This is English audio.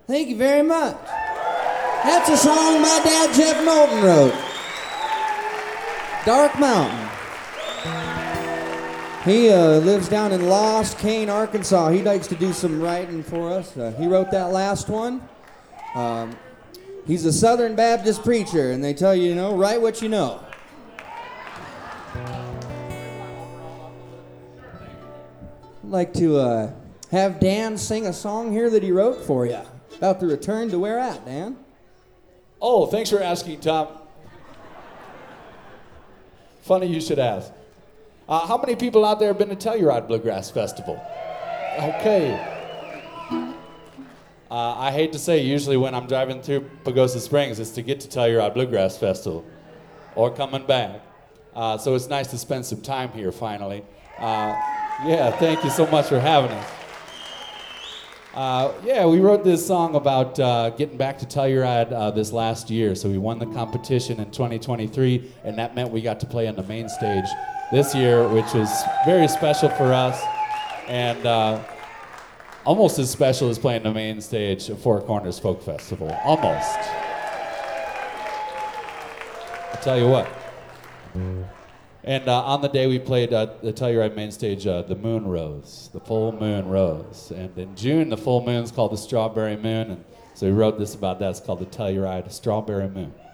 Thank you very much. That's a song my dad Jeff Knowlton wrote. Dark Mountain. He lives down in Lost Cane, Arkansas. He likes to do some writing for us. He wrote that last one. He's a Southern Baptist preacher, and they tell you, write what you know. I'd like to have Dan sing a song here that he wrote for you about the return to where at, Dan? Oh, thanks for asking, Tom. Funny you should ask. How many people out there have been to Telluride Bluegrass Festival? Okay. I hate to say, usually when I'm driving through Pagosa Springs, it's to get to Telluride Bluegrass Festival or coming back. So it's nice to spend some time here finally. Yeah, thank you so much for having us. We wrote this song about getting back to Telluride this last year. So we won the competition in 2023, and that meant we got to play on the main stage this year, which was very special for us, and almost as special as playing the main stage of Four Corners Folk Festival. Almost. I'll tell you what. And on the day we played the Telluride main stage, the moon rose, the full moon rose. And in June, the full moon's called the Strawberry Moon, and so we wrote this about that. It's called the Telluride Strawberry Moon.